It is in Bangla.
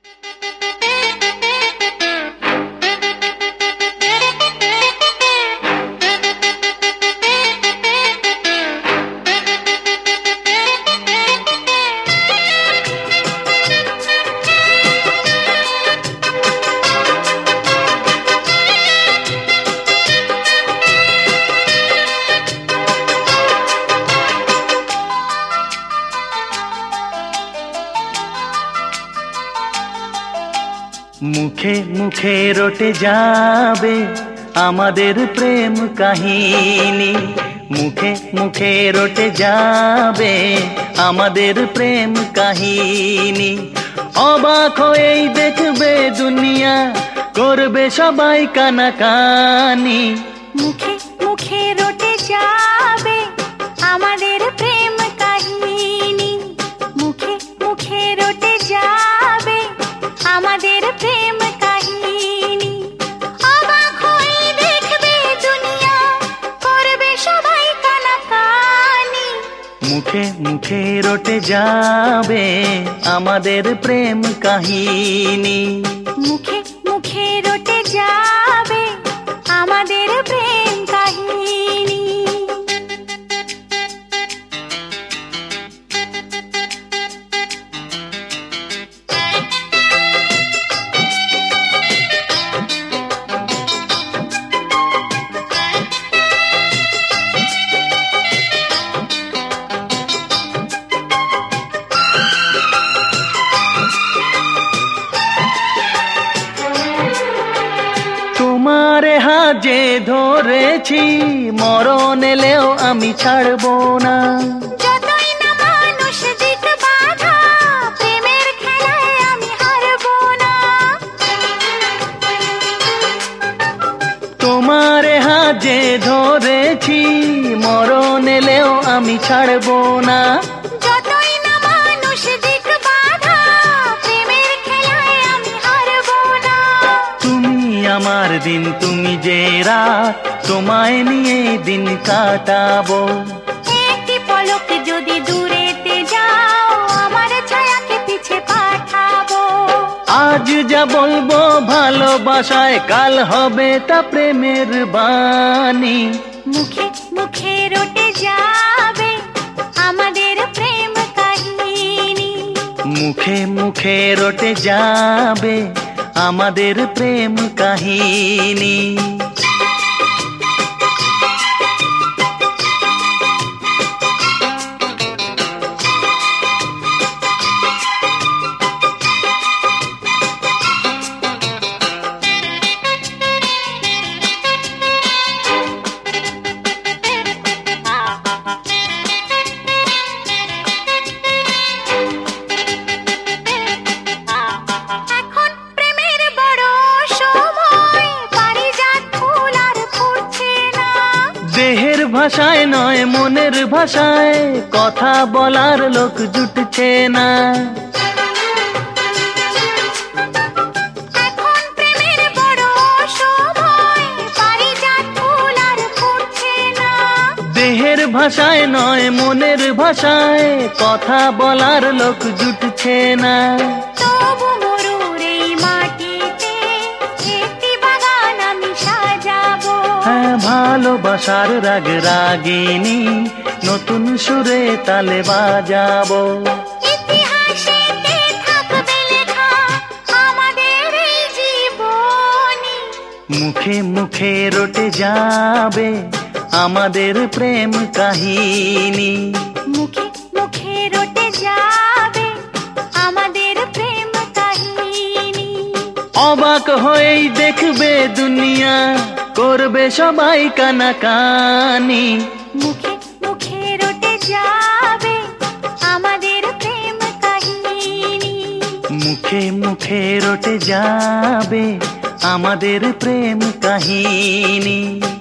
মুখে মুখে রটে যাবে আমাদের প্রেম কাহিনী, মুখে মুখে রটে যাবে আমাদের প্রেম কাহিনী। অবাক হয়েই দেখবে দুনিয়া, করবে সবাই কানাকানি। মুখে মুখে রটে যাবে আমাদের প্রেম কাহিনী, মুখে মুখে রটে যাবে আমাদের প্রেম কাহিনী। অবাক হয়ে দেখবে দুনিয়া, করবে সবাই কানাকানি। মুখে মুখে রটে যাবে আমাদের প্রেম কাহিনী, মুখে মুখে রটে যাবে আমাদের প্রেম কাহিনী। তোমারে হাজে ধরেছি, মরণ এলেও আমি ছাড়বো না। যতই না মানুষ দিক বাধা, প্রেমের খেলায় আমি হারবো না। তোমারে হাজে ধরেছি, মরণ এলেও আমি ছাড়বো না। যতই না মানুষ দিক বাধা, প্রেমের খেলায় আমি হারবো না। তুমি আমার দিন, তুমি যে রাত, তোমায় নিয়ে দিন কাটাবো। একটি পলক যদি দূরেতে যাও, আমার ছায়াকে পিছে পাঠাবো। আজ যা বলবো ভালোবাসায়, কাল হবে তা প্রেমের বাণী। মুখে মুখে রটে যাবে আমাদের প্রেম কাহিনী, মুখে মুখে রটে যাবে আমাদের প্রেম কাহিনী। এখন প্রেমের বড় সময়, পারিজাত ফুল আর ফুটছে না। দেহের ভাষায় নয় মনের ভাষায়, কথা বলার লোক জুটছে না। এখন প্রেমের বড় সময়, পারিজাত ফুল আর ফুটছে না। দেহের ভাষায় নয় মনের ভাষায়, কথা বলার লোক জুটছে না। তবু মরুর এই মাটিতে একটি বাগান আমি সাজাবো। হ্যাঁ, ভালোবাসার রাগ রাগিনী, নতুন সুরে তালে বাজাবো। ইতিহাসেতে থাকবে লেখা আমাদের এই জীবনী। মুখে মুখে রটে যাবে আমাদের প্রেম কাহিনী, মুখে মুখে রটে যাবে আমাদের প্রেম কাহিনী। অবাক হয়েই দেখবে দুনিয়া, করবে সবাই কানাকানি। মুখে মুখে রটে যাবে আমাদের প্রেম কাহিনী, মুখে মুখে রটে যাবে আমাদের প্রেম কাহিনী।